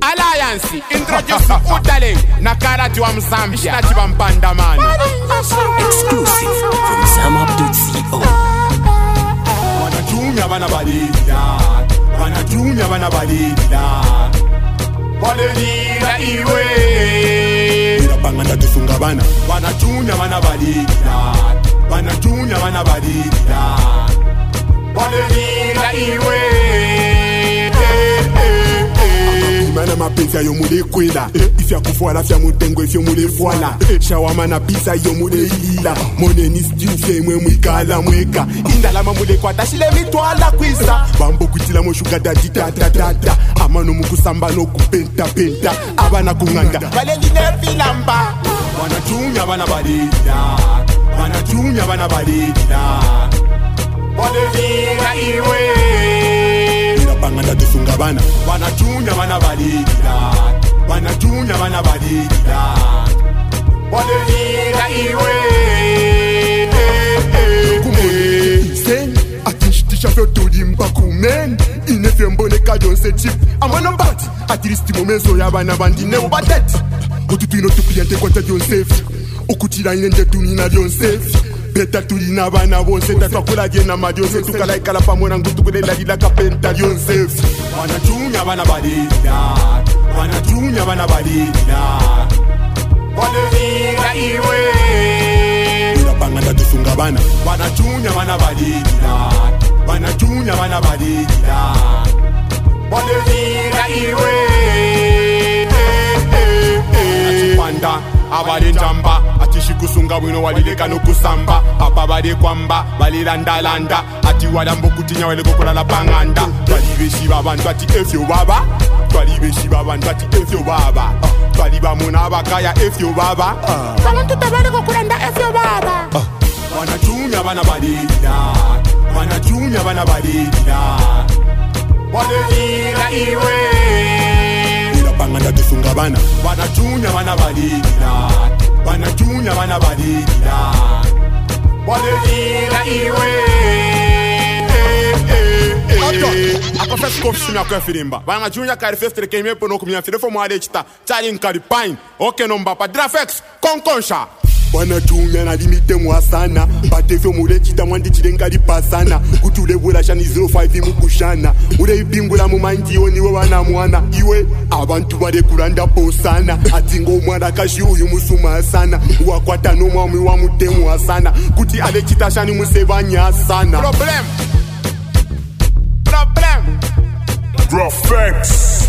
Alliance introduce Udale Nakarati wa Mzambia Nachibampanda man. Exclusive from zamup.co. Wanatunya bana balida, wanatunya bana balida. Walelila iwe Irapanganda tusunga bana. Wanatunya bana balida, wanatunya bana balida. Walelila iwe Mana mapenzi ayo mule kwela Ifya kufuala fya mutengo ifyo mule fuala Shawama na pizza yo mule ilila Mone ni stew fye mwe mwikala mweka Indalama mule kwa tashile mitwala kwisa Bambo kutila mo sugar daddy da Amano mukusamba no kupenta penta Abana kunganga Vale line filamba Wanatunya bana balida Wanatunya bana balida Walelila iwe Banganda tusunga bana. Wanatunya bana balida, wanatunya bana balida. Walelila iwe kumone sen atishitisha vyo tulimba kumen inefye mbone kajonse chip amwana mbati atiristi momezo ya bana bandine ubateti Otutuino tupiyante kwa ta jonsefi Okutira inende tunina jonsefi Beta tulina bana bonse Tatwakula jena madionse Tukalaika la pamona ngutukulela lila kapenta yonsefi Wanatunya bana balida Wanatunya bana balida Walelila iwe Irapanganda tusunga bana Wanatunya bana balida Wanatunya bana balida Walelila iwe Panda abale njamba atishi kusunga wino walileka no kusamba apa bale kwamba balilanda landa ati walambo kutinya wale kokola la panganda twalibeshi babantu ati efyo baba twalibeshi babantu ati efyo baba twaliba muna bakaya efyo baba abantu tabale kokulanda efyo baba wanatunya bana balida wanatunya bana balida walelila iwe Banganda tusunga bana Wanatunya bana balida Wanatunya bana balida Walelila iwe Akofesi kofisi mya kwe filimba Wanatunya kari festere keme pono kumia filefo mwade chita Chali nkari pain Oke nomba pa Drafex Konkonsha Wanatunya na limite mwasana Batefyo mule chita mwandi chilengari pasana Kutule wula shani 05 mukushana Ule ibingula mumanji oniwe wana mwana Iwe abantu bade kuranda posana Atingo umwana kashi uyu musuma sana Uwakwata no mwami wa mutemu wasana Kuti ale chita shani musebanya sana Problem Drafex